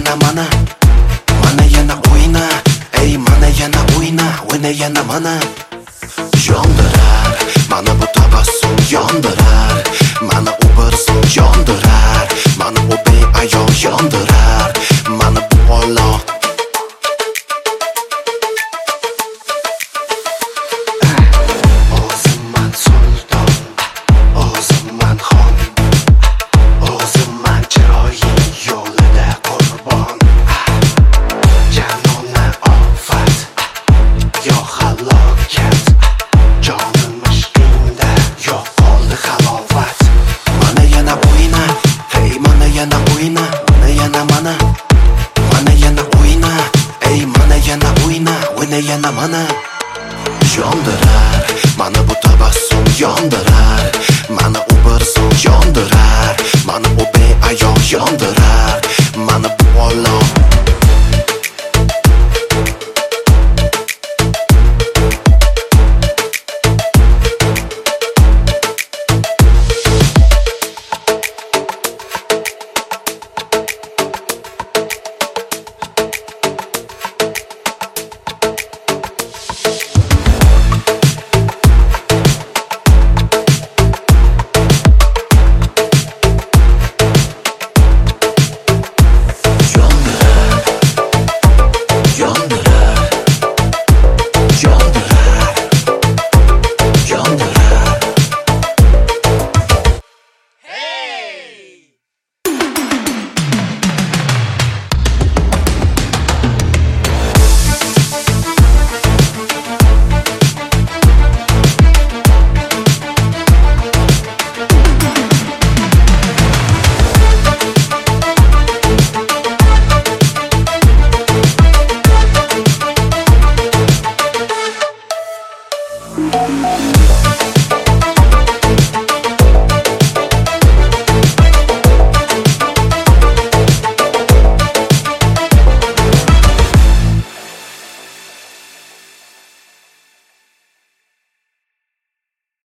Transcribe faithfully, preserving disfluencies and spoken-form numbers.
yana mana mana yana o'yna, ey mana yana o'yna, o'yna yana mana. Yondirar, mana bu tabassum yondirar, mana u bir so'ng yondirar, mana u beayon yondirar, mana bu olloh. O'zimman sulton, o'zimman xon, o'zimman chiroying yo'lida qurbon. Janona ofat, yo halokat, jonim ishqingda yo'q qoldi halovat. Mana yana o'yna, hey mana yana o'yna, mana yana mana mana yana o'yna, ey mana yana o'yna, o'yna yana mana. Yondirar, mana bu tabassum yondirar, mana u bir so'ng yondirar, mana u beayon yondirar, mana